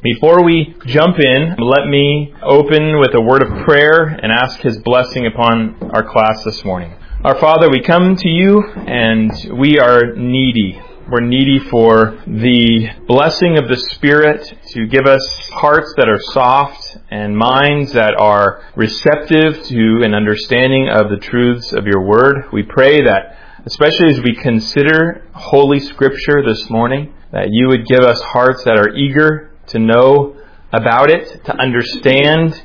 Before we jump in, let me open with a word of prayer and ask His blessing upon our class this morning. Our Father, we come to You and we are needy. We're needy for the blessing of the Spirit to give us hearts that are soft and minds that are receptive to an understanding of the truths of Your Word. We pray that, especially as we consider Holy Scripture this morning, that You would give us hearts that are eager to know about it, to understand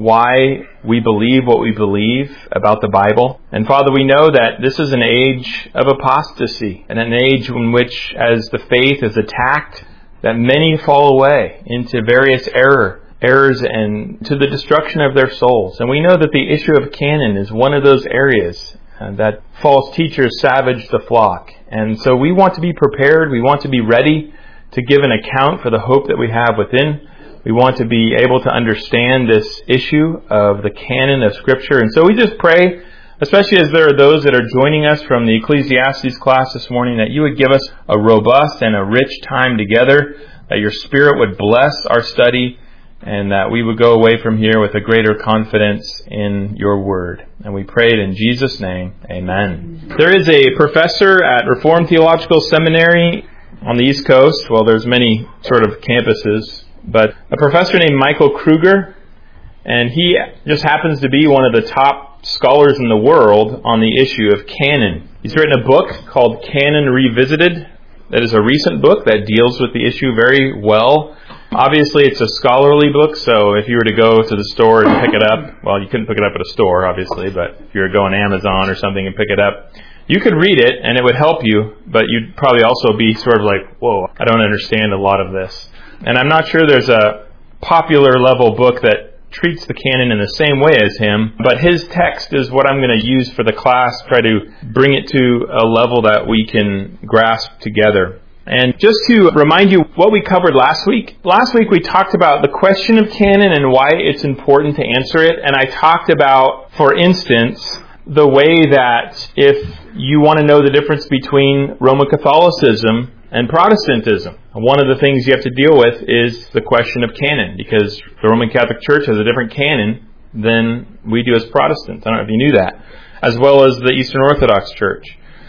why we believe what we believe about the Bible. And Father, we know that this is an age of apostasy, and an age in which, as the faith is attacked, that many fall away into various errors and to the destruction of their souls. And we know that the issue of canon is one of those areas that false teachers savage the flock. And so we want to be prepared. We want to be ready to give an account for the hope that we have within. We want to be able to understand this issue of the canon of Scripture. And so we just pray, especially as there are those that are joining us from the Ecclesiastes class this morning, that You would give us a robust and a rich time together, that Your Spirit would bless our study, and that we would go away from here with a greater confidence in Your Word. And we pray it in Jesus' name. Amen. There is a professor at Reformed Theological Seminary on the East Coast. Well, there's many sort of campuses, but a professor named Michael Kruger, and he just happens to be one of the top scholars in the world on the issue of canon. He's written a book called Canon Revisited. That is a recent book that deals with the issue very well. Obviously, it's a scholarly book, so if you were to go to the store and pick it up, well, you couldn't pick it up at a store, obviously, but if you were to go on Amazon or something and pick it up, you could read it and it would help you, but you'd probably also be sort of like, whoa, I don't understand a lot of this. And I'm not sure there's a popular level book that treats the canon in the same way as him, but his text is what I'm going to use for the class, try to bring it to a level that we can grasp together. And just to remind you what we covered last week. Last week we talked about the question of canon and why it's important to answer it. And I talked about, for instance, the way that if you want to know the difference between Roman Catholicism and Protestantism, one of the things you have to deal with is the question of canon, because the Roman Catholic Church has a different canon than we do as Protestants. I don't know if you knew that. As well as the Eastern Orthodox Church.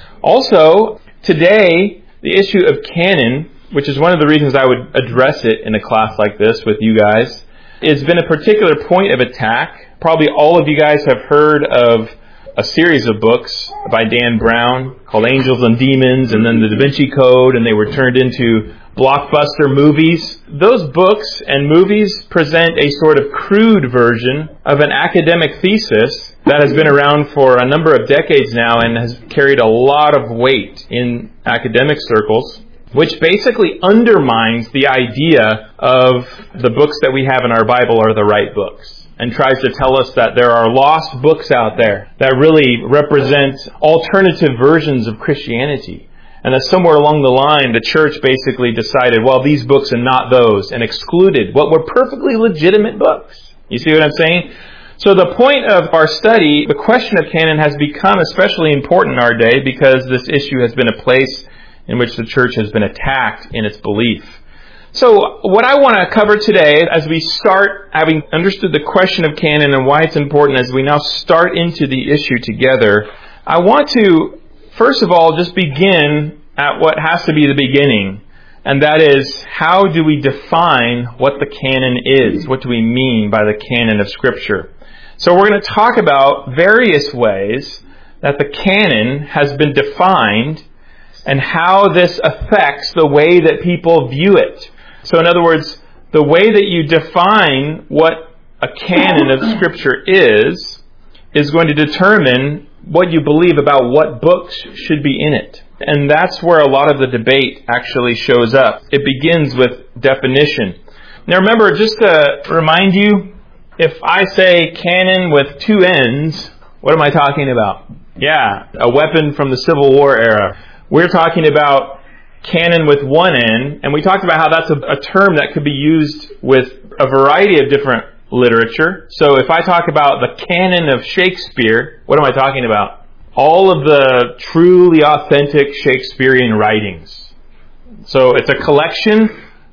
Also, today, the issue of canon, which is one of the reasons I would address it in a class like this with you guys, has been a particular point of attack. Probably all of you guys have heard of a series of books by Dan Brown called Angels and Demons, and then the Da Vinci Code, and they were turned into blockbuster movies. Those books and movies present a sort of crude version of an academic thesis that has been around for a number of decades now and has carried a lot of weight in academic circles, which basically undermines the idea of the books that we have in our Bible are the right books, and tries to tell us that there are lost books out there that really represent alternative versions of Christianity. And that somewhere along the line, the church basically decided, well, these books and not those, and excluded what were perfectly legitimate books. You see what I'm saying? So the point of our study, the question of canon, has become especially important in our day because this issue has been a place in which the church has been attacked in its belief. So what I want to cover today, as we start having understood the question of canon and why it's important, as we now start into the issue together, I want to, first of all, just begin at what has to be the beginning. And that is, how do we define what the canon is? What do we mean by the canon of Scripture? So we're going to talk about various ways that the canon has been defined and how this affects the way that people view it. So in other words, the way that you define what a canon of Scripture is going to determine what you believe about what books should be in it. And that's where a lot of the debate actually shows up. It begins with definition. Now remember, just to remind you, if I say canon with two N's, what am I talking about? Yeah, a weapon from the Civil War era. We're talking about canon with one N, and we talked about how that's a term that could be used with a variety of different literature. So if I talk about the canon of Shakespeare, what am I talking about? All of the truly authentic Shakespearean writings. So it's a collection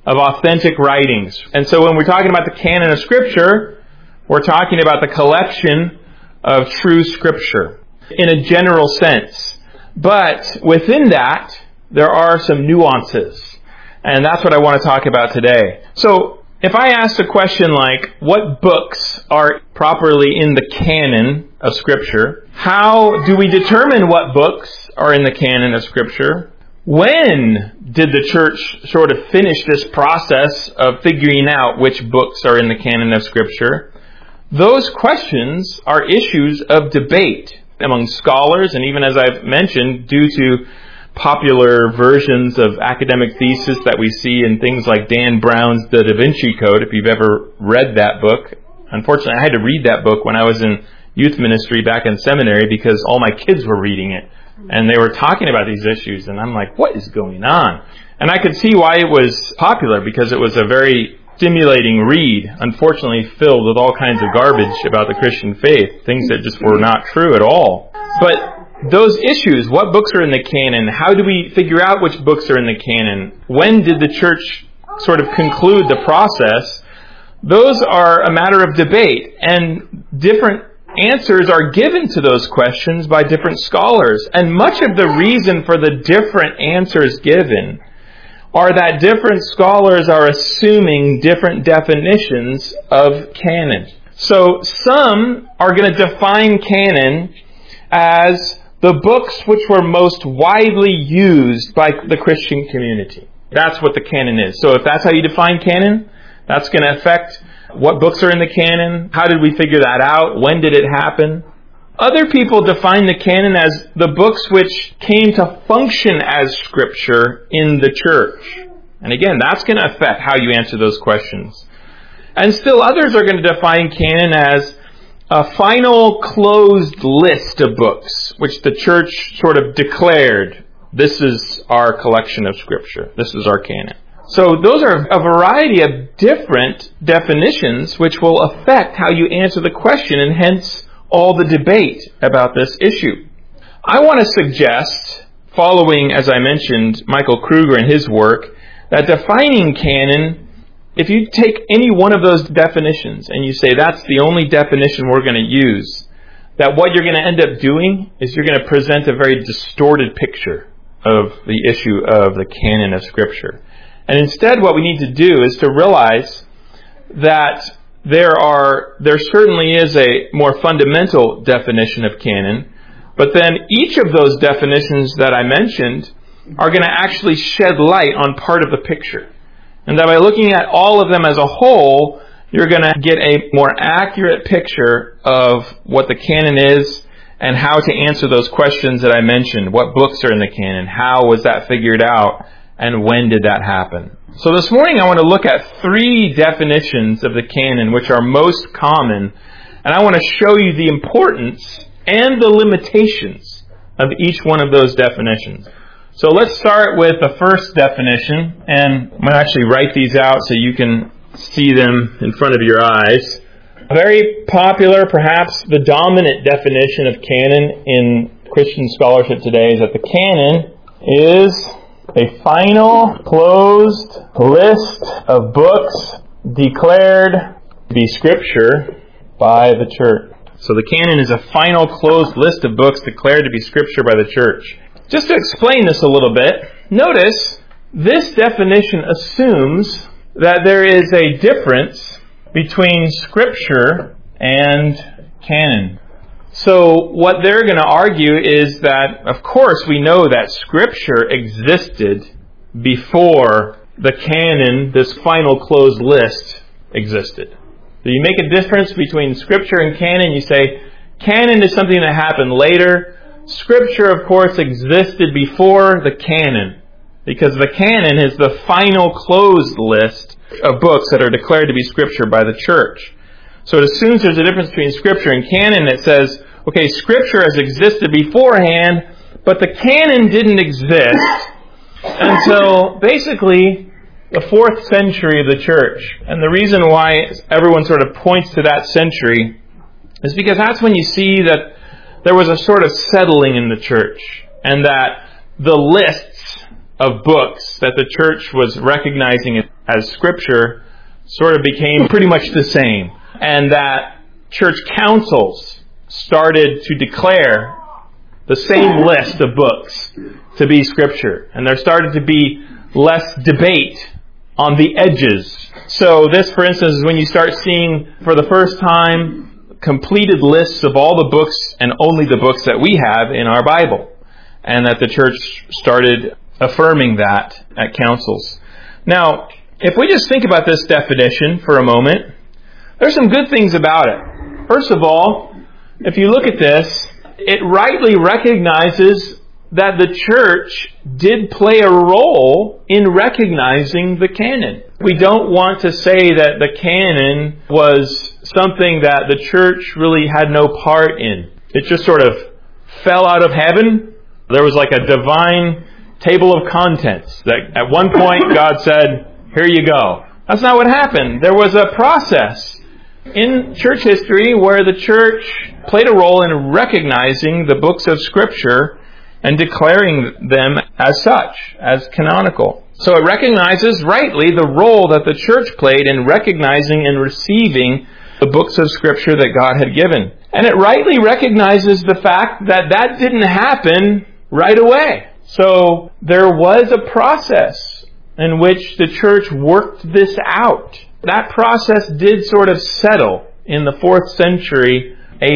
of authentic writings. And so when we're talking about the canon of Scripture, we're talking about the collection of true Scripture in a general sense. But within that, there are some nuances. And that's what I want to talk about today. So if I asked a question like, what books are properly in the canon of Scripture? How do we determine what books are in the canon of Scripture? When did the church sort of finish this process of figuring out which books are in the canon of Scripture? Those questions are issues of debate among scholars, and even as I've mentioned, due to popular versions of academic thesis that we see in things like Dan Brown's The Da Vinci Code, if you've ever read that book. Unfortunately, I had to read that book when I was in youth ministry back in seminary because all my kids were reading it. And they were talking about these issues, and I'm like, what is going on? And I could see why it was popular, because it was a very stimulating read, unfortunately filled with all kinds of garbage about the Christian faith, things that just were not true at all. But those issues, what books are in the canon, how do we figure out which books are in the canon, when did the church sort of conclude the process, those are a matter of debate, and different answers are given to those questions by different scholars. And much of the reason for the different answers given are that different scholars are assuming different definitions of canon. So some are going to define canon as the books which were most widely used by the Christian community. That's what the canon is. So if that's how you define canon, that's going to affect what books are in the canon. How did we figure that out? When did it happen? Other people define the canon as the books which came to function as Scripture in the church. And again, that's going to affect how you answer those questions. And still others are going to define canon as a final closed list of books which the church sort of declared, this is our collection of Scripture. This is our canon. So those are a variety of different definitions which will affect how you answer the question, and hence all the debate about this issue. I want to suggest, following, as I mentioned, Michael Kruger and his work, that defining canon, if you take any one of those definitions and you say that's the only definition we're going to use, that what you're going to end up doing is you're going to present a very distorted picture of the issue of the canon of Scripture. And instead what we need to do is to realize that there certainly is a more fundamental definition of canon, but then each of those definitions that I mentioned are going to actually shed light on part of the picture. And that by looking at all of them as a whole, you're going to get a more accurate picture of what the canon is and how to answer those questions that I mentioned. What books are in the canon? How was that figured out? And when did that happen? So this morning I want to look at 3 definitions of the canon which are most common, and I want to show you the importance and the limitations of each one of those definitions. So let's start with the first definition, and I'm going to actually write these out so you can see them in front of your eyes. A very popular, perhaps the dominant definition of canon in Christian scholarship today is that the canon is a final, closed list of books declared to be Scripture by the church. So the canon is a final, closed list of books declared to be Scripture by the church. Just to explain this a little bit, notice this definition assumes that there is a difference between Scripture and canon. So what they're going to argue is that, of course, we know that Scripture existed before the canon, this final closed list, existed. So you make a difference between Scripture and canon. You say, canon is something that happened later. Scripture, of course, existed before the canon, because the canon is the final closed list of books that are declared to be Scripture by the church. So it assumes there's a difference between Scripture and canon. It says, okay, Scripture has existed beforehand, but the canon didn't exist until basically the 4th century of the church. And the reason why everyone sort of points to that century is because that's when you see that there was a sort of settling in the church, and that the lists of books that the church was recognizing as Scripture sort of became pretty much the same. And that church councils started to declare the same list of books to be Scripture. And there started to be less debate on the edges. So this, for instance, is when you start seeing for the first time completed lists of all the books and only the books that we have in our Bible. And that the church started affirming that at councils. Now, if we just think about this definition for a moment, there's some good things about it. First of all, if you look at this, it rightly recognizes that the church did play a role in recognizing the canon. We don't want to say that the canon was something that the church really had no part in. It just sort of fell out of heaven. There was like a divine table of contents that at one point God said, here you go. That's not what happened. There was a process in church history where the church played a role in recognizing the books of Scripture and declaring them as such, as canonical. So it recognizes rightly the role that the church played in recognizing and receiving the books of Scripture that God had given. And it rightly recognizes the fact that that didn't happen right away. So there was a process in which the church worked this out. That process did sort of settle in the 4th century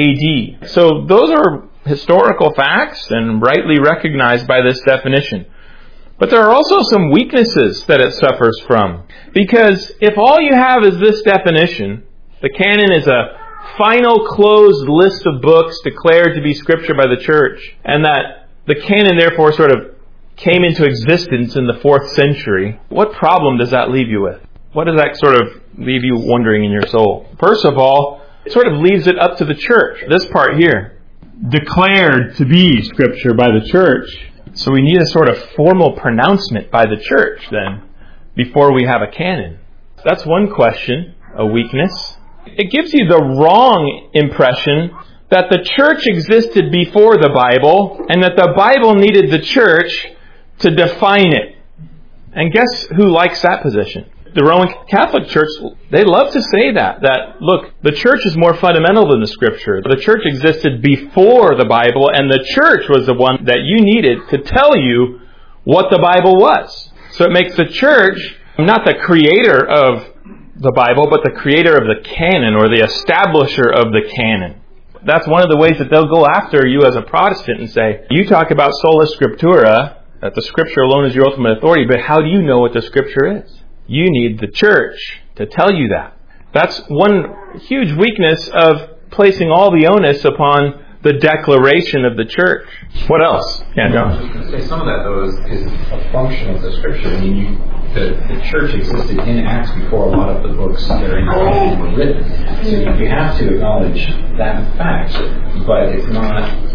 AD. So those are historical facts and rightly recognized by this definition. But there are also some weaknesses that it suffers from. Because if all you have is this definition, the canon is a final closed list of books declared to be Scripture by the church, and that the canon therefore sort of came into existence in the 4th century, what problem does that leave you with? What does that sort of leave you wondering in your soul? First of all, it sort of leaves it up to the church. This part here, declared to be Scripture by the church. So we need a sort of formal pronouncement by the church then, before we have a canon. That's one question, a weakness. It gives you the wrong impression that the church existed before the Bible and that the Bible needed the church to define it. And guess who likes that position? The Roman Catholic Church, they love to say that, look, the church is more fundamental than the Scripture. The church existed before the Bible, and the church was the one that you needed to tell you what the Bible was. So it makes the church not the creator of the Bible, but the creator of the canon, or the establisher of the canon. That's one of the ways that they'll go after you as a Protestant and say, you talk about sola scriptura, that the Scripture alone is your ultimate authority, but how do you know what the Scripture is? You need the church to tell you that. That's one huge weakness of placing all the onus upon the declaration of the church. What else? Yeah, John. I was going to say some of that, though, is a function of the Scripture. I mean, the church existed in Acts before a lot of the books that are in the Bible were written. So you have to acknowledge that fact, but it's not...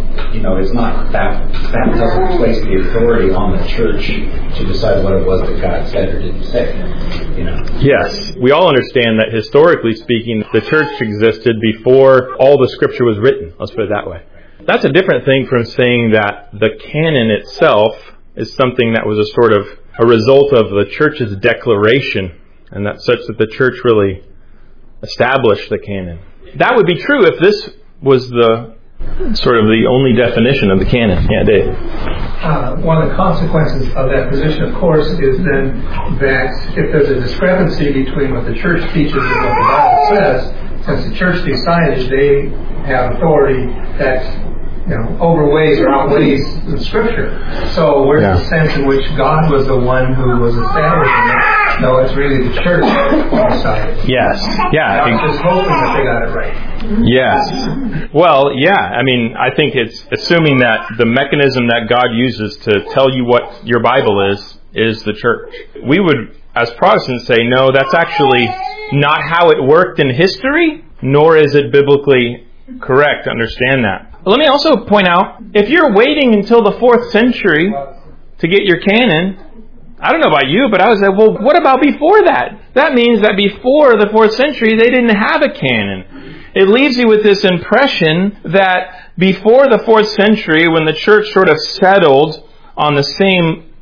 it's not that doesn't place the authority on the church to decide what it was that God said or didn't say. Yes, we all understand that historically speaking, the church existed before all the Scripture was written. Let's put it that way. That's a different thing from saying that the canon itself is something that was a sort of a result of the church's declaration, and that's such that the church really established the canon. That would be true if this was the sort of the only definition of the canon. Yeah, Dave. One of the consequences of that position, of course, is then that if there's a discrepancy between what the church teaches and what the Bible says, since the church decided they have authority that overweighs or outweighs the Scripture. So where's the sense in which God was the one who was establishing it? No, it's really the church who decided. Yes. Yeah. I'm just hoping that they got it right. Yes. Well, yeah. I mean, I think it's assuming that the mechanism that God uses to tell you what your Bible is the church. We would, as Protestants, say, no, that's actually not how it worked in history, nor is it biblically correct to understand that. Let me also point out, if you're waiting until the 4th century to get your canon, I don't know about you, but I was like, well, what about before that? That means that before the 4th century, they didn't have a canon. It leaves you with this impression that before the 4th century, when the church sort of settled on the same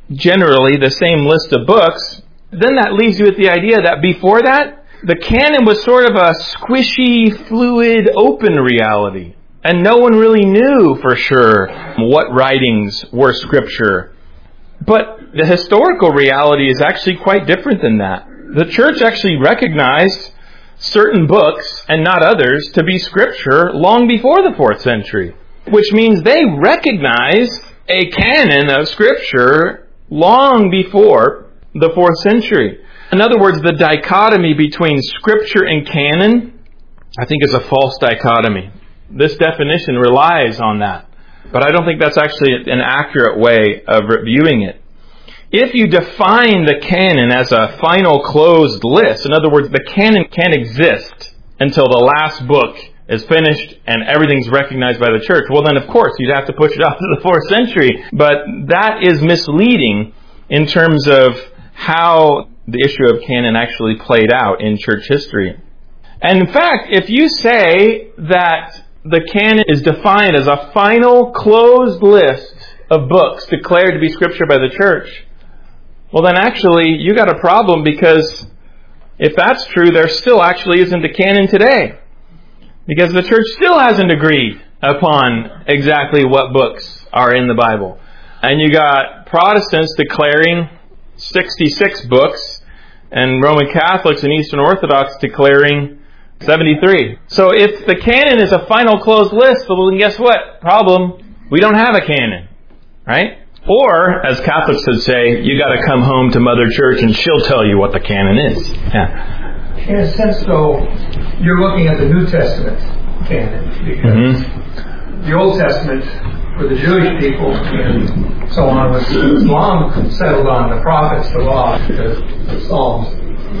generally the same list of books, then that leaves you with the idea that before that, the canon was sort of a squishy, fluid, open reality. And no one really knew for sure what writings were Scripture. But the historical reality is actually quite different than that. The church actually recognized certain books and not others to be Scripture long before the 4th century, which means they recognized a canon of Scripture long before the 4th century. In other words, the dichotomy between Scripture and canon, I think, is a false dichotomy. This definition relies on that. But I don't think that's actually an accurate way of viewing it. If you define the canon as a final closed list, in other words, the canon can't exist until the last book is finished and everything's recognized by the church, well then of course you'd have to push it off to the 4th century. But that is misleading in terms of how the issue of canon actually played out in church history. And in fact, if you say that the canon is defined as a final closed list of books declared to be Scripture by the church, well then actually you got a problem, because if that's true, there still actually isn't a canon today. Because the church still hasn't agreed upon exactly what books are in the Bible. And you got Protestants declaring 66 books, and Roman Catholics and Eastern Orthodox declaring 73. So if the canon is a final closed list, well then guess what? Problem, we don't have a canon. Right? Or, as Catholics would say, you got to come home to Mother Church and she'll tell you what the canon is. Yeah. In a sense, though, you're looking at the New Testament canon, because the Old Testament for the Jewish people and so on was long settled on the prophets, the law, the Psalms.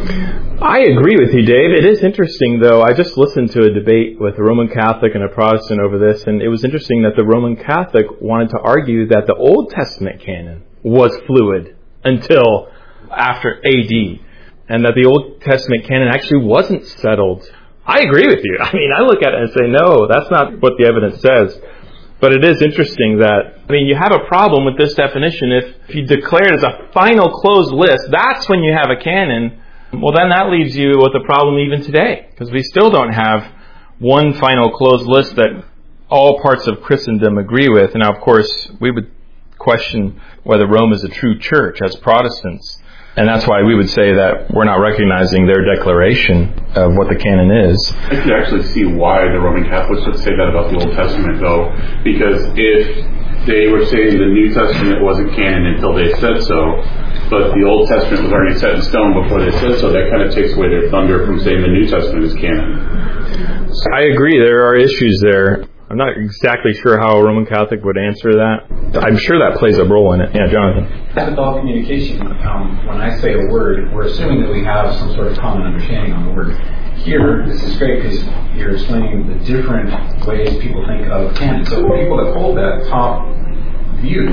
I agree with you, Dave. It is interesting, though. I just listened to a debate with a Roman Catholic and a Protestant over this, and it was interesting that the Roman Catholic wanted to argue that the Old Testament canon was fluid until after AD, and that the Old Testament canon actually wasn't settled. I agree with you. I mean, I look at it and say, no, that's not what the evidence says. But it is interesting that, you have a problem with this definition. If you declare it as a final closed list, that's when you have a canon. Well, then that leaves you with a problem even today, because we still don't have one final closed list that all parts of Christendom agree with. And now, of course, we would question whether Rome is a true church as Protestants. And that's why we would say that we're not recognizing their declaration of what the canon is. I could actually see why the Roman Catholics would say that about the Old Testament, though, because if they were saying the New Testament wasn't canon until they said so, but the Old Testament was already set in stone before they said so, that kind of takes away their thunder from saying the New Testament is canon. I agree, there are issues there. I'm not exactly sure how a Roman Catholic would answer that. I'm sure that plays a role in it. Yeah, Jonathan. With all communication, when I say a word, we're assuming that we have some sort of common understanding on the word. Here, this is great because you're explaining the different ways people think of canon. So the people that hold that top view,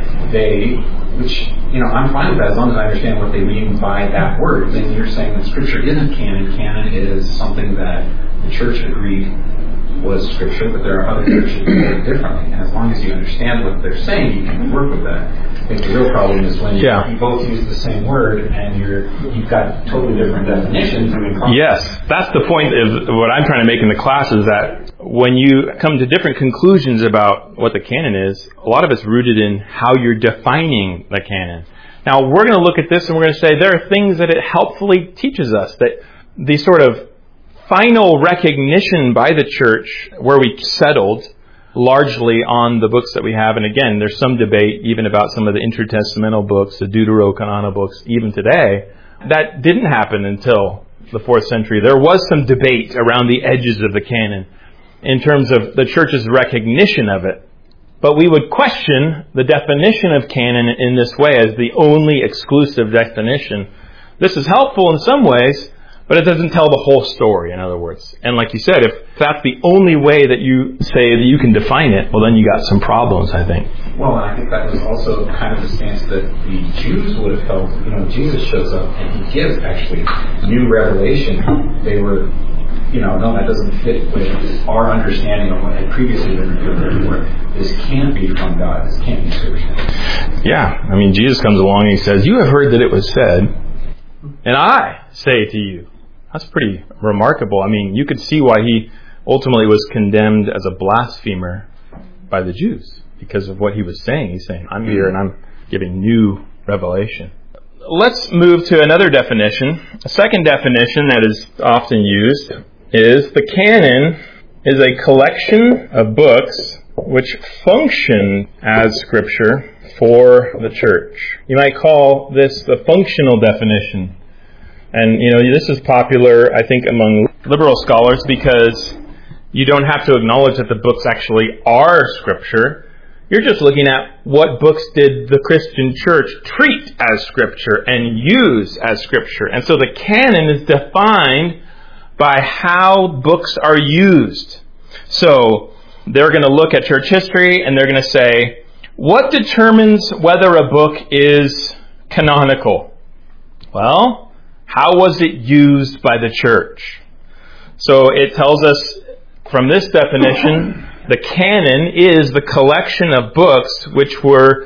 I'm fine with that as long as I understand what they mean by that word. Then you're saying that Scripture isn't canon. Canon is something that the church agreed was Scripture, but there are other churches that do it differently. And as long as you understand what they're saying, you can work with that. I think the real problem is when you both use the same word and you've got totally different definitions. Yes, that's the point of what I'm trying to make in the class, is that when you come to different conclusions about what the canon is, a lot of it's rooted in how you're defining the canon. Now, we're going to look at this and we're going to say there are things that it helpfully teaches us, that the sort of final recognition by the church, where we settled largely on the books that we have. And again, there's some debate even about some of the intertestamental books, the Deuterocanonical books, even today. That didn't happen until the 4th century. There was some debate around the edges of the canon in terms of the church's recognition of it. But we would question the definition of canon in this way as the only exclusive definition. This is helpful in some ways, but it doesn't tell the whole story, in other words. And like you said, if that's the only way that you say that you can define it, well, then you got some problems, I think. Well, and I think that was also kind of the stance that the Jews would have held. Jesus shows up and he gives actually new revelation. They were no, that doesn't fit with our understanding of what had previously been revealed. Therefore, this can't be from God. This can't be Scripture. Yeah, I mean, Jesus comes along and he says, "You have heard that it was said, and I say to you." That's pretty remarkable. I mean, you could see why he ultimately was condemned as a blasphemer by the Jews because of what he was saying. He's saying, "I'm here and I'm giving new revelation." Let's move to another definition. A second definition that is often used is the canon is a collection of books which function as Scripture for the church. You might call this the functional definition. And, this is popular, I think, among liberal scholars because you don't have to acknowledge that the books actually are Scripture. You're just looking at what books did the Christian church treat as Scripture and use as Scripture. And so the canon is defined by how books are used. So they're going to look at church history and they're going to say, what determines whether a book is canonical? Well, how was it used by the church? So it tells us from this definition, the canon is the collection of books which were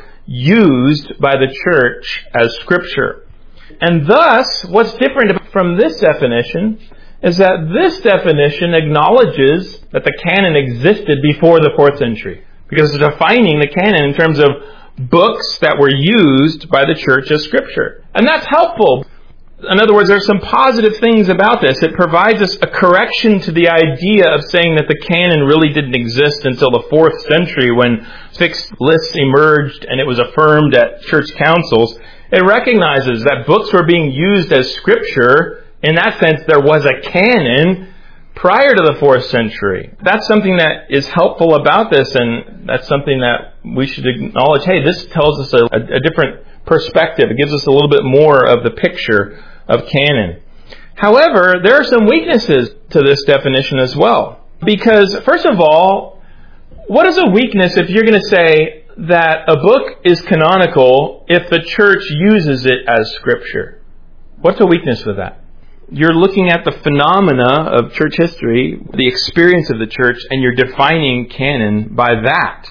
used by the church as Scripture. And thus, what's different from this definition is that this definition acknowledges that the canon existed before the 4th century, because it's defining the canon in terms of books that were used by the church as Scripture. And that's helpful. In other words, there's some positive things about this. It provides us a correction to the idea of saying that the canon really didn't exist until the 4th century when fixed lists emerged and it was affirmed at church councils. It recognizes that books were being used as Scripture. In that sense, there was a canon prior to the 4th century. That's something that is helpful about this, and that's something that we should acknowledge. Hey, this tells us a different perspective. It gives us a little bit more of the picture of canon. However, there are some weaknesses to this definition as well. Because, first of all, what is a weakness if you're going to say that a book is canonical if the church uses it as Scripture? What's a weakness with that? You're looking at the phenomena of church history, the experience of the church, and you're defining canon by that.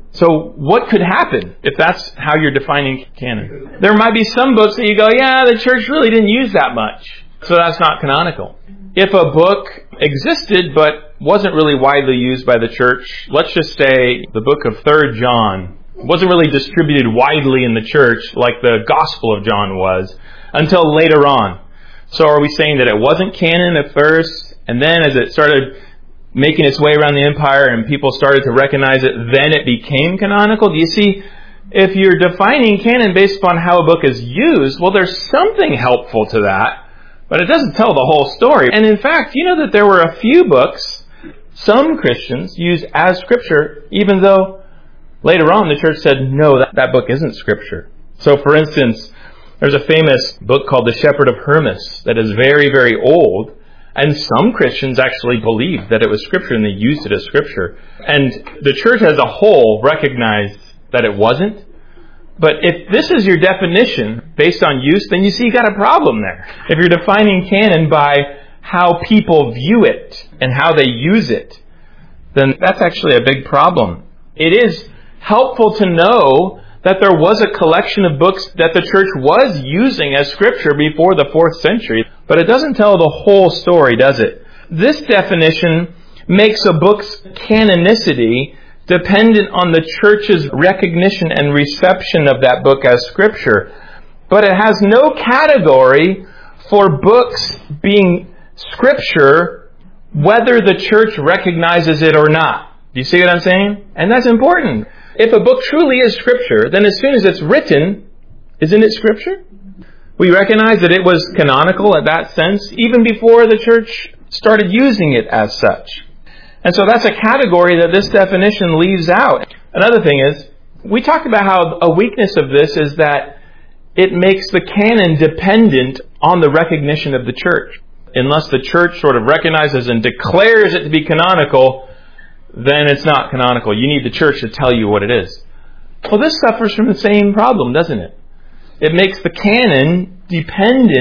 So what could happen if that's how you're defining canon? There might be some books that you go, yeah, the church really didn't use that much, so that's not canonical. If a book existed but wasn't really widely used by the church, let's just say the book of 3 John wasn't really distributed widely in the church like the Gospel of John was until later on. So are we saying that it wasn't canon at first, and then as it started making its way around the empire and people started to recognize it, then it became canonical? Do you see, if you're defining canon based upon how a book is used, well, there's something helpful to that, but it doesn't tell the whole story. And in fact, you know that there were a few books some Christians used as Scripture, even though later on the church said, no, that book isn't Scripture. So for instance, there's a famous book called The Shepherd of Hermas that is very, very old. And some Christians actually believed that it was Scripture and they used it as Scripture. And the church as a whole recognized that it wasn't. But if this is your definition based on use, then you see you got a problem there. If you're defining canon by how people view it and how they use it, then that's actually a big problem. It is helpful to know that there was a collection of books that the church was using as Scripture before the 4th century, but it doesn't tell the whole story, does it? This definition makes a book's canonicity dependent on the church's recognition and reception of that book as Scripture. But it has no category for books being Scripture, whether the church recognizes it or not. Do you see what I'm saying? And that's important. If a book truly is Scripture, then as soon as it's written, isn't it Scripture? We recognize that it was canonical in that sense, even before the church started using it as such. And so that's a category that this definition leaves out. Another thing is, we talked about how a weakness of this is that it makes the canon dependent on the recognition of the church. Unless the church sort of recognizes and declares it to be canonical, then it's not canonical. You need the church to tell you what it is. Well, this suffers from the same problem, doesn't it? It makes the canon dependent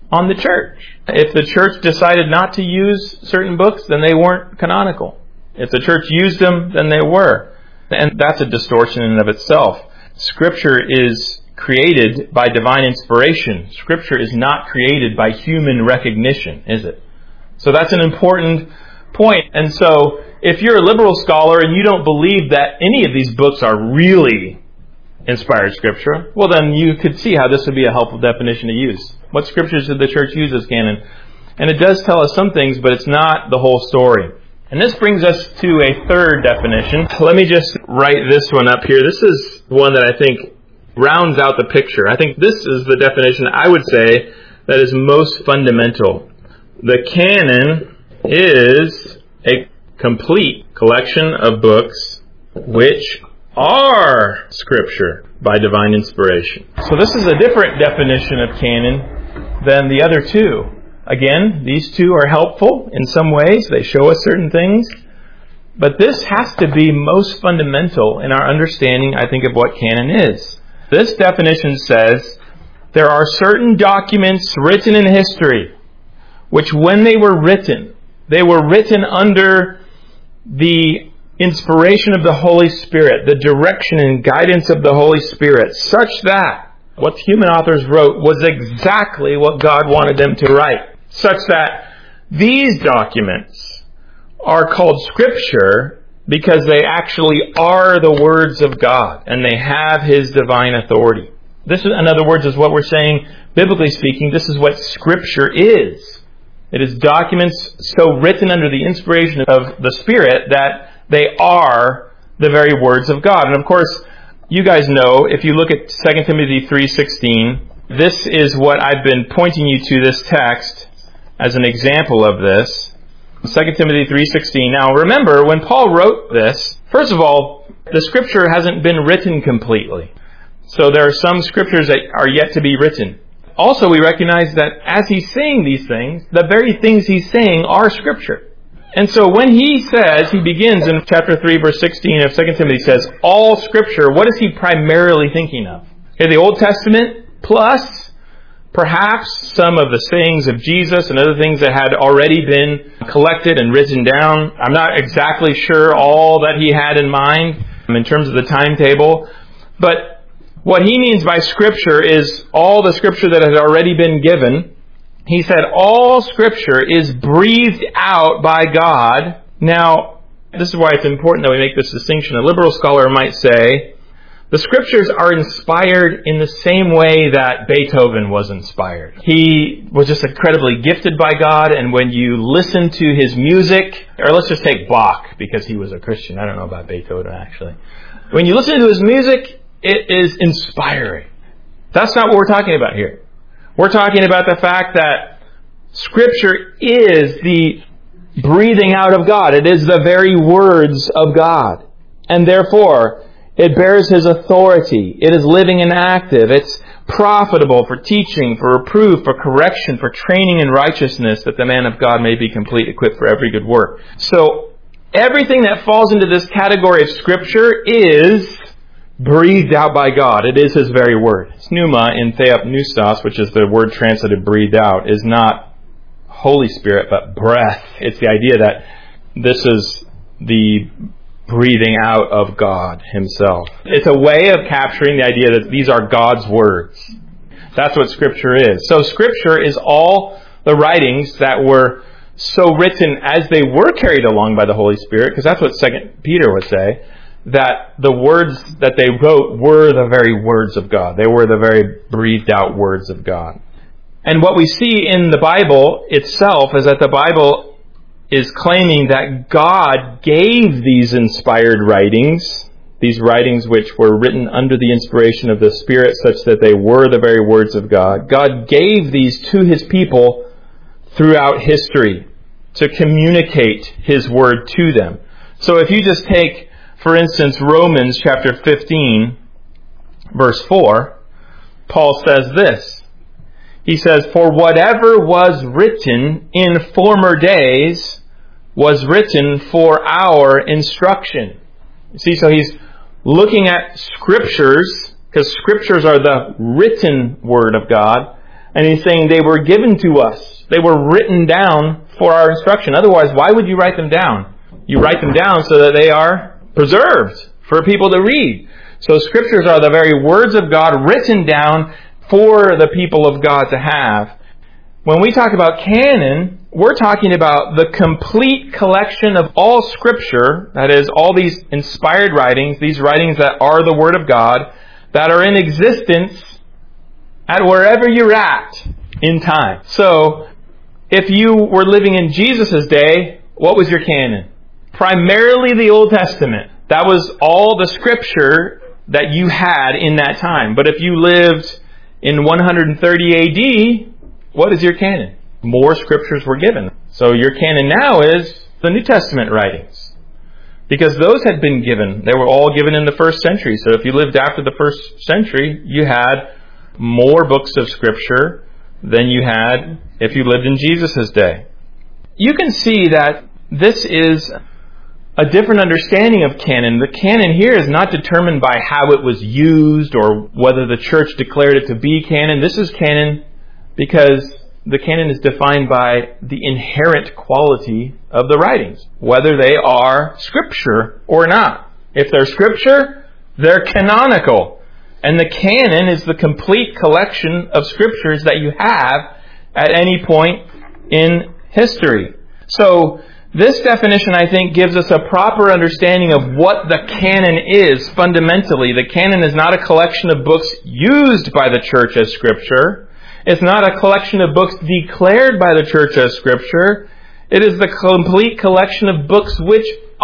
on the church. If the church decided not to use certain books, then they weren't canonical. If the church used them, then they were. And that's a distortion in and of itself. Scripture is created by divine inspiration. Scripture is not created by human recognition, is it? So that's an important point. And so, if you're a liberal scholar and you don't believe that any of these books are really inspired Scripture, well then you could see how this would be a helpful definition to use. What Scriptures did the church use as canon? And it does tell us some things, but it's not the whole story. And this brings us to a third definition. Let me just write this one up here. This is one that I think rounds out the picture. I think this is the definition I would say that is most fundamental. The canon is a complete collection of books which are Scripture by divine inspiration. So this is a different definition of canon than the other two. Again, these two are helpful in some ways. They show us certain things. But this has to be most fundamental in our understanding, I think, of what canon is. This definition says there are certain documents written in history which, when they were written under the inspiration of the Holy Spirit, the direction and guidance of the Holy Spirit, such that what the human authors wrote was exactly what God wanted them to write, such that these documents are called Scripture because they actually are the words of God and they have His divine authority. This, in other words, is what we're saying, biblically speaking, this is what Scripture is. It is documents so written under the inspiration of the Spirit that they are the very words of God. And of course, you guys know, if you look at 2 Timothy 3:16, this is what I've been pointing you to this text as an example of this. 2 Timothy 3:16. Now remember, when Paul wrote this, first of all, the Scripture hasn't been written completely. So there are some Scriptures that are yet to be written. Also, we recognize that as he's saying these things, the very things he's saying are Scripture. And so when he begins in chapter 3, verse 16 of 2 Timothy, says, all Scripture, what is he primarily thinking of? Okay, the Old Testament plus perhaps some of the sayings of Jesus and other things that had already been collected and written down. I'm not exactly sure all that he had in mind in terms of the timetable, but what he means by Scripture is all the Scripture that has already been given. He said all Scripture is breathed out by God. Now, this is why it's important that we make this distinction. A liberal scholar might say the Scriptures are inspired in the same way that Beethoven was inspired. He was just incredibly gifted by God, and when you listen to his music, or let's just take Bach because he was a Christian. I don't know about Beethoven actually. When you listen to his music, it is inspiring. That's not what we're talking about here. We're talking about the fact that Scripture is the breathing out of God. It is the very words of God. And therefore, it bears His authority. It is living and active. It's profitable for teaching, for reproof, for correction, for training in righteousness, that the man of God may be complete, equipped for every good work. So, everything that falls into this category of Scripture is breathed out by God. It is His very word. Pneuma in theopneustos, which is the word translated breathed out, is not Holy Spirit, but breath. It's the idea that this is the breathing out of God Himself. It's a way of capturing the idea that these are God's words. That's what Scripture is. So Scripture is all the writings that were so written as they were carried along by the Holy Spirit, because that's what 2 Peter would say, that the words that they wrote were the very words of God. They were the very breathed out words of God. And what we see in the Bible itself is that the Bible is claiming that God gave these inspired writings, these writings which were written under the inspiration of the Spirit such that they were the very words of God. God gave these to His people throughout history to communicate His word to them. So if you just take, for instance, Romans chapter 15, verse 4, Paul says this. He says, for whatever was written in former days was written for our instruction. You see, so he's looking at Scriptures, because Scriptures are the written Word of God, And he's saying they were given to us. They were written down for our instruction. Otherwise, why would you write them down? You write them down so that they are preserved for people to read. So Scriptures are the very words of God written down for the people of God to have. When we talk about canon, we're talking about the complete collection of all Scripture, that is, all these inspired writings, these writings that are the Word of God, that are in existence at wherever you're at in time. So, if you were living in Jesus' day, what was your canon? Primarily the Old Testament. That was all the Scripture that you had in that time. But if you lived in 130 AD, what is your canon? More Scriptures were given. So your canon now is the New Testament writings. Because those had been given. They were all given in the first century. So if you lived after the first century, you had more books of Scripture than you had if you lived in Jesus' day. You can see that this is a different understanding of canon. The canon here is not determined by how it was used or whether the church declared it to be canon. This is canon because the canon is defined by the inherent quality of the writings, whether they are Scripture or not. If they're Scripture, they're canonical. And the canon is the complete collection of Scriptures that you have at any point in history. So, this definition, I think, gives us a proper understanding of what the canon is fundamentally. The canon is not a collection of books used by the church as Scripture. It's not a collection of books declared by the church as Scripture. It is the complete collection of books which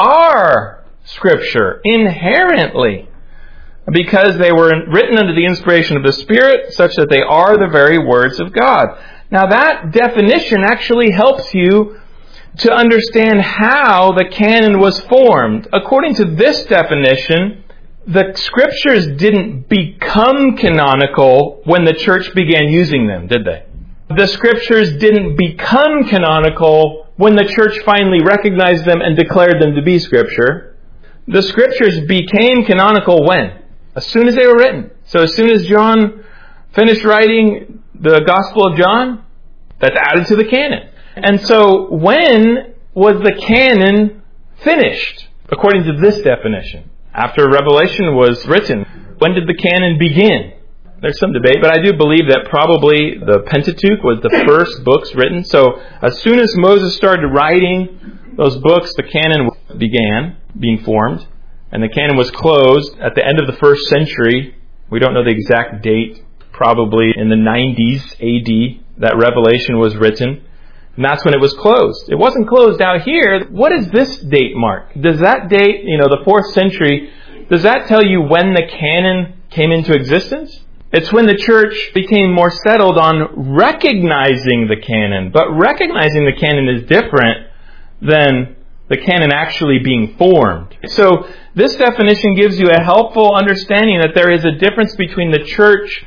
are Scripture, inherently, because they were written under the inspiration of the Spirit, such that they are the very words of God. Now that definition actually helps you to understand how the canon was formed. According to this definition, the Scriptures didn't become canonical when the church began using them, did they? The Scriptures didn't become canonical when the church finally recognized them and declared them to be Scripture. The Scriptures became canonical when? As soon as they were written. So as soon as John finished writing the Gospel of John, that's added to the canon. And so, when was the canon finished? According to this definition. After Revelation was written. When did the canon begin? There's some debate, but I do believe that probably the Pentateuch was the first books written. So, as soon as Moses started writing those books, the canon began being formed. And the canon was closed at the end of the first century. We don't know the exact date. Probably in the 90s AD that Revelation was written. And that's when it was closed. It wasn't closed out here. What does this date mark? Does that date, the 4th century, does that tell you when the canon came into existence? It's when the church became more settled on recognizing the canon. But recognizing the canon is different than the canon actually being formed. So this definition gives you a helpful understanding that there is a difference between the church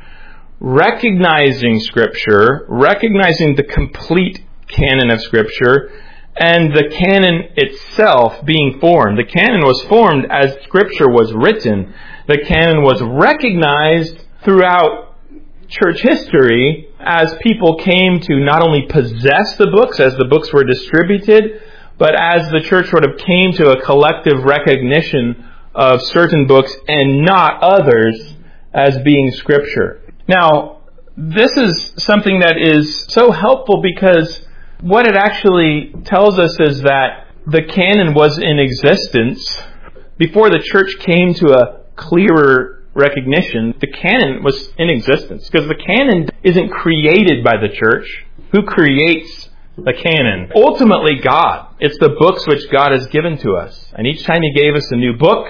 recognizing Scripture, recognizing the complete canon of Scripture, and the canon itself being formed. The canon was formed as Scripture was written. The canon was recognized throughout church history as people came to not only possess the books as the books were distributed, but as the church sort of came to a collective recognition of certain books and not others as being Scripture. Now, this is something that is so helpful because what it actually tells us is that the canon was in existence before the church came to a clearer recognition. The canon was in existence because the canon isn't created by the church. Who creates the canon? Ultimately, God. It's the books which God has given to us. And each time He gave us a new book,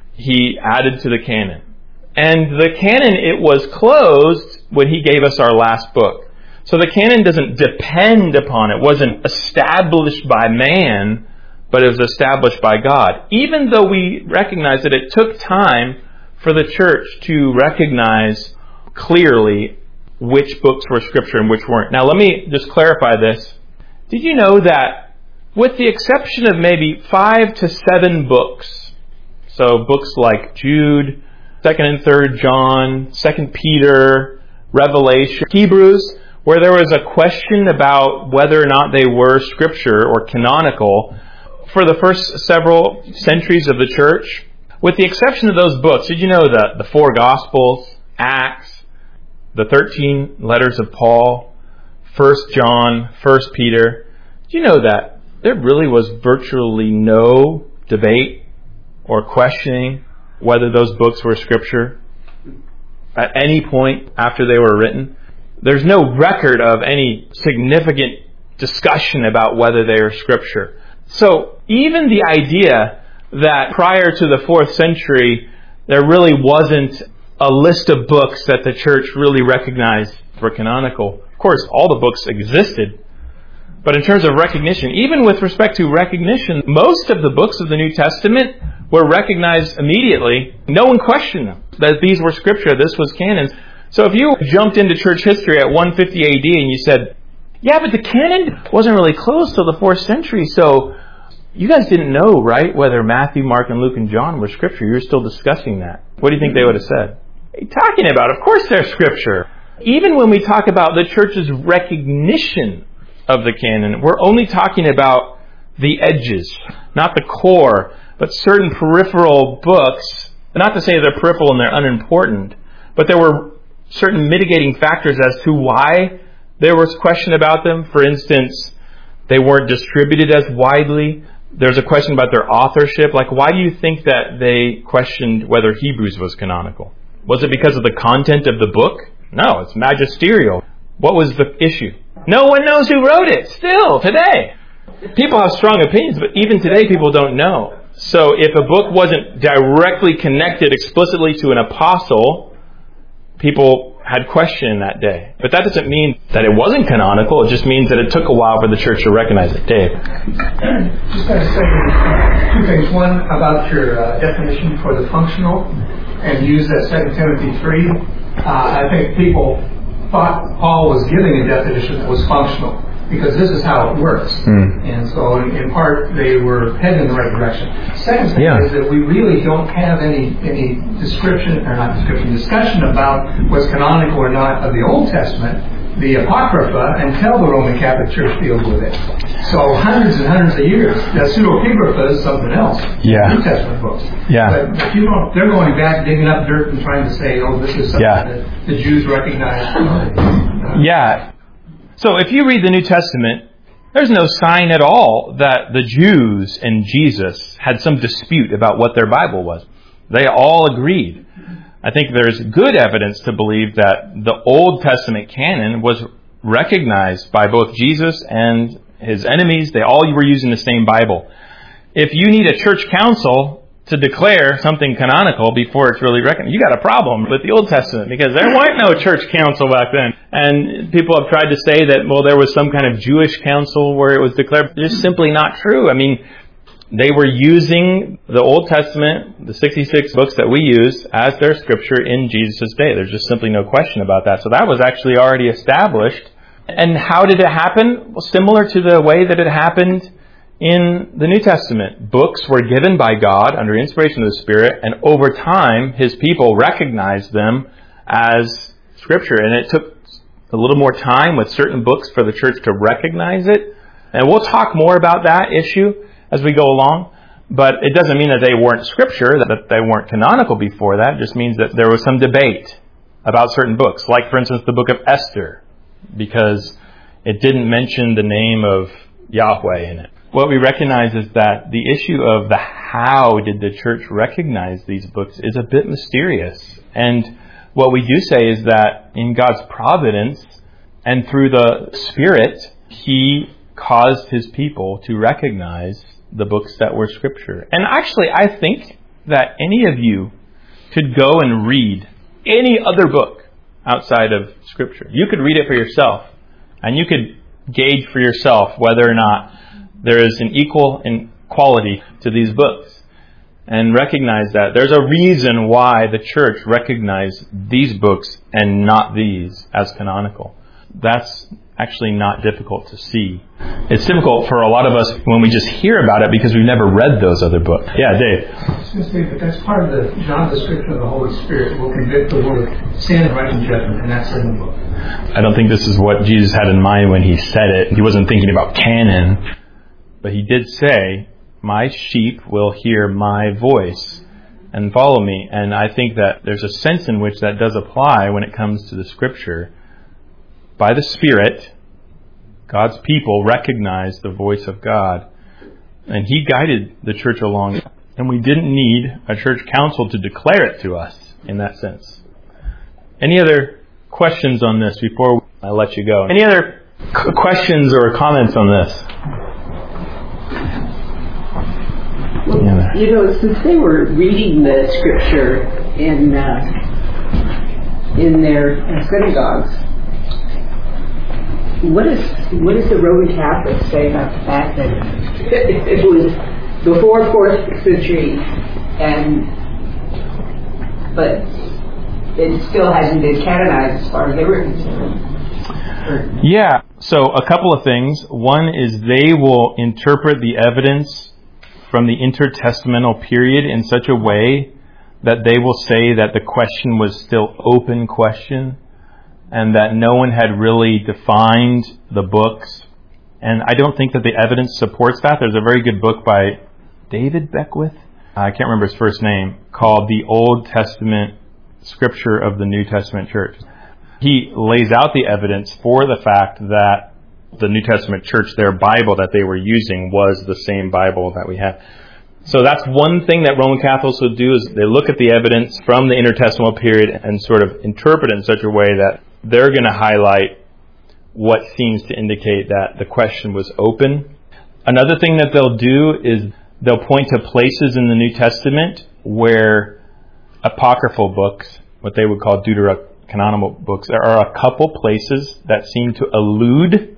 He added to the canon. And the canon, it was closed when He gave us our last book. So the canon doesn't depend upon it. Wasn't established by man, but it was established by God. Even though we recognize that it took time for the church to recognize clearly which books were Scripture and which weren't. Now let me just clarify this. Did you know that with the exception of maybe 5 to 7 books, so books like Jude, 2nd and 3rd John, 2nd Peter, Revelation, Hebrews, where there was a question about whether or not they were Scripture or canonical for the first several centuries of the church. With the exception of those books, did you know that the 4 Gospels, Acts, the 13 letters of Paul, 1 John, 1 Peter, did you know that there really was virtually no debate or questioning whether those books were Scripture at any point after they were written? There's no record of any significant discussion about whether they are Scripture. So even the idea that prior to the 4th century there really wasn't a list of books that the church really recognized for canonical. Of course, all the books existed. But in terms of recognition, even with respect to recognition, most of the books of the New Testament were recognized immediately. No one questioned them, that these were Scripture, this was canon. So if you jumped into church history at 150 AD and you said, yeah, but the canon wasn't really closed till the 4th century, so you guys didn't know, right, whether Matthew, Mark, and Luke, and John were Scripture. You're still discussing that. What do you think they would have said? What are you talking about? Of course they're Scripture. Even when we talk about the church's recognition of the canon, we're only talking about the edges, not the core, but certain peripheral books. Not to say they're peripheral and they're unimportant, but there were certain mitigating factors as to why there was question about them. For instance, they weren't distributed as widely. There's a question about their authorship. Like, why do you think that they questioned whether Hebrews was canonical? Was it because of the content of the book? No, it's magisterial. What was the issue? No one knows who wrote it, still, today. People have strong opinions, but even today people don't know. So if a book wasn't directly connected explicitly to an apostle, people had question in that day. But that doesn't mean that it wasn't canonical. It just means that it took a while for the church to recognize it. Dave? Just going to say 2 things. One, about your definition for the functional, and use that 2 Timothy 3. I think people thought Paul was giving a definition that was functional, because this is how it works. And so in part they were heading in the right direction. Second thing is that we really don't have any discussion about what's canonical or not of the Old Testament, the Apocrypha, until the Roman Catholic Church deals with it. So hundreds and hundreds of years. The pseudepigrapha is something else. New Testament books. But if you don't, they're going back, digging up dirt and trying to say, oh, this is something that the Jews recognize. So if you read the New Testament, there's no sign at all that the Jews and Jesus had some dispute about what their Bible was. They all agreed. I think there's good evidence to believe that the Old Testament canon was recognized by both Jesus and his enemies. They all were using the same Bible. If you need a church council to declare something canonical before it's really recognized, you got a problem with the Old Testament, because there weren't no church council back then. And people have tried to say that, well, there was some kind of Jewish council where it was declared. It's simply not true. I mean, they were using the Old Testament, the 66 books that we use, as their Scripture in Jesus' day. There's just simply no question about that. So that was actually already established. And how did it happen? Well, similar to the way that it happened in the New Testament. Books were given by God under inspiration of the Spirit, and over time, His people recognized them as Scripture. And it took a little more time with certain books for the church to recognize it. And we'll talk more about that issue as we go along. But it doesn't mean that they weren't Scripture, that they weren't canonical before that. It just means that there was some debate about certain books. Like, for instance, the book of Esther, because it didn't mention the name of Yahweh in it. What we recognize is that the issue of the how did the church recognize these books is a bit mysterious. And what we do say is that in God's providence and through the Spirit, He caused His people to recognize the books that were Scripture. And actually, I think that any of you could go and read any other book outside of Scripture. You could read it for yourself, and you could gauge for yourself whether or not there is an equal in quality to these books, and recognize that there's a reason why the church recognized these books and not these as canonical. that's actually not difficult to see. It's difficult for a lot of us when we just hear about it because we've never read those other books. Yeah, Dave. But that's part of the job description of the Holy Spirit will convict the world of sin and right and judgment, and that's in the book. I don't think this is what Jesus had in mind when he said it. He wasn't thinking about canon, but he did say, "My sheep will hear my voice and follow me." And I think that there's a sense in which that does apply when it comes to the Scripture. By the Spirit, God's people recognize the voice of God. And He guided the church along. And we didn't need a church council to declare it to us in that sense. Any other questions on this before I let you go? Any other questions or comments on this? Well, since they were reading the Scripture in their synagogues, what does the Roman Catholics say about the fact that it was before 4th century, but it still hasn't been canonized as far as they were concerned? Yeah, so a couple of things. One is they will interpret the evidence from the intertestamental period in such a way that they will say that the question was still open question, and that no one had really defined the books. And I don't think that the evidence supports that. There's a very good book by David Beckwith, I can't remember his first name, called The Old Testament Scripture of the New Testament Church. He lays out the evidence for the fact that the New Testament church, their Bible that they were using, was the same Bible that we have. So that's one thing that Roman Catholics will do, is they look at the evidence from the intertestamental period and sort of interpret it in such a way that they're going to highlight what seems to indicate that the question was open. Another thing that they'll do is they'll point to places in the New Testament where apocryphal books, what they would call deuterocanonical books, there are a couple places that seem to allude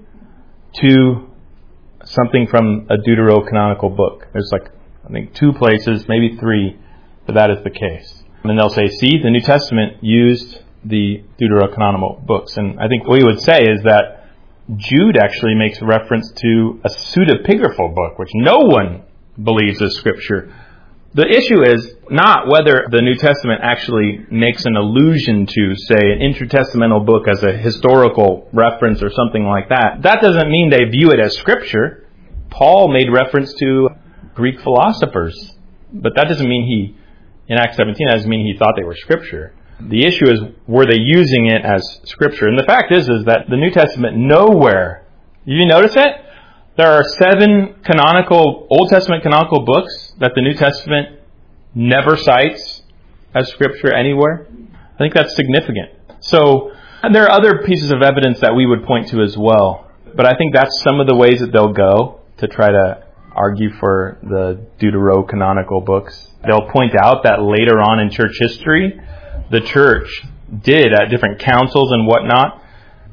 to something from a deuterocanonical book. There's I think 2 places, maybe 3, but that is the case. And they'll say, see, the New Testament used the deuterocanonical books. And I think what we would say is that Jude actually makes reference to a pseudepigraphal book, which no one believes is Scripture. The issue is not whether the New Testament actually makes an allusion to, say, an intertestamental book as a historical reference or something like that. That doesn't mean they view it as Scripture. Paul made reference to Greek philosophers, but that doesn't mean in Acts 17, that doesn't mean he thought they were Scripture. The issue is, were they using it as Scripture? And the fact is that the New Testament nowhere, did you notice it? There are 7 Old Testament canonical books that the New Testament never cites as Scripture anywhere. I think that's significant. So there are other pieces of evidence that we would point to as well. But I think that's some of the ways that they'll go to try to argue for the deuterocanonical books. They'll point out that later on in church history, the church did, at different councils and whatnot,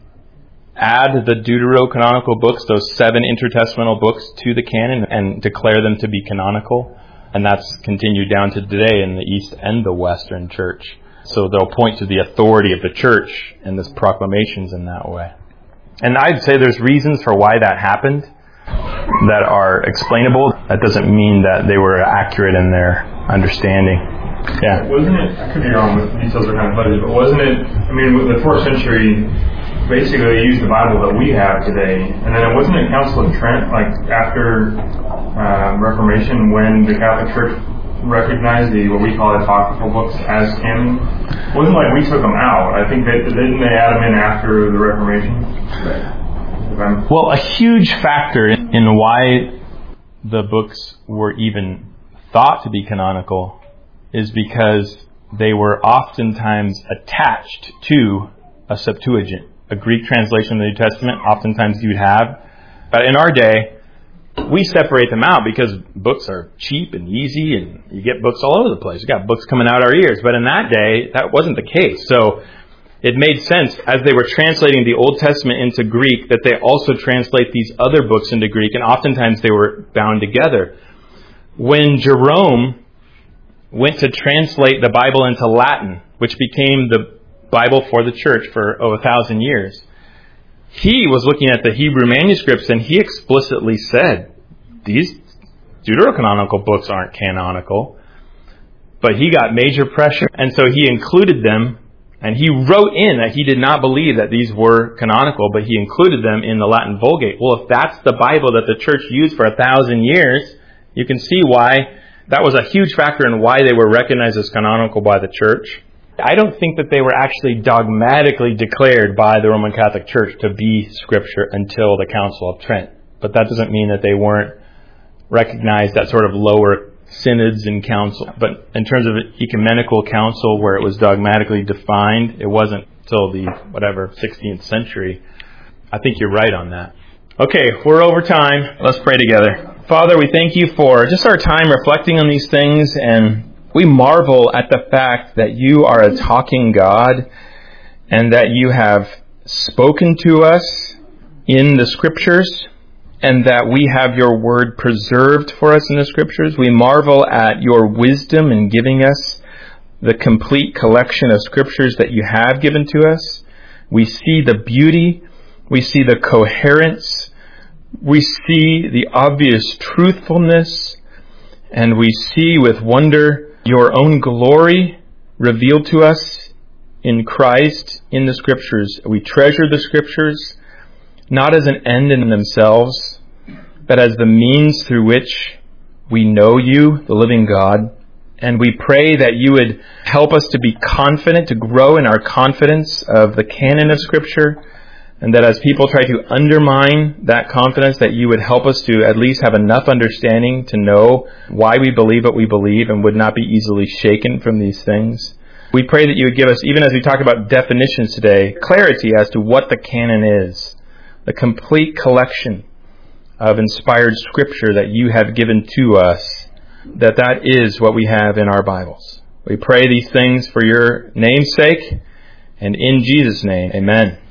add the deuterocanonical books, those 7 intertestamental books, to the canon and declare them to be canonical. And that's continued down to today in the East and the Western church. So they'll point to the authority of the church and this proclamations in that way. And I'd say there's reasons for why that happened that are explainable. That doesn't mean that they were accurate in their understanding. Yeah. Wasn't it, I could be wrong with details are kind of fuzzy, but wasn't it, with the 4th century, basically they used the Bible that we have today, and then it wasn't a Council of Trent, after Reformation, when the Catholic Church recognized what we call apocryphal books as canon? It wasn't like we took them out. I think didn't they add them in after the Reformation? Right. Well, a huge factor in why the books were even thought to be canonical is because they were oftentimes attached to a Septuagint, a Greek translation of the New Testament. Oftentimes you'd have. But in our day, we separate them out because books are cheap and easy, and you get books all over the place. You got books coming out our ears. But in that day, that wasn't the case. So it made sense, as they were translating the Old Testament into Greek, that they also translate these other books into Greek, and oftentimes they were bound together. When Jerome went to translate the Bible into Latin, which became the Bible for the church for 1,000 years, He was looking at the Hebrew manuscripts and he explicitly said, these deuterocanonical books aren't canonical. But he got major pressure, and so he included them, and he wrote in that he did not believe that these were canonical, but he included them in the Latin Vulgate. Well, if that's the Bible that the church used for 1,000 years, you can see why that was a huge factor in why they were recognized as canonical by the church. I don't think that they were actually dogmatically declared by the Roman Catholic Church to be Scripture until the Council of Trent. But that doesn't mean that they weren't recognized at sort of lower synods and council. But in terms of ecumenical council where it was dogmatically defined, it wasn't until the, 16th century. I think you're right on that. Okay, we're over time. Let's pray together. Father, we thank you for just our time reflecting on these things, and we marvel at the fact that you are a talking God and that you have spoken to us in the Scriptures, and that we have your word preserved for us in the Scriptures. We marvel at your wisdom in giving us the complete collection of Scriptures that you have given to us. We see the beauty, we see the coherence, we see the obvious truthfulness, and we see with wonder your own glory revealed to us in Christ in the Scriptures. We treasure the Scriptures not as an end in themselves, but as the means through which we know you, the living God. And we pray that you would help us to be confident, to grow in our confidence of the canon of Scripture, and that as people try to undermine that confidence, that you would help us to at least have enough understanding to know why we believe what we believe and would not be easily shaken from these things. We pray that you would give us, even as we talk about definitions today, clarity as to what the canon is. The complete collection of inspired Scripture that you have given to us, that is what we have in our Bibles. We pray these things for your name's sake, and in Jesus' name, amen.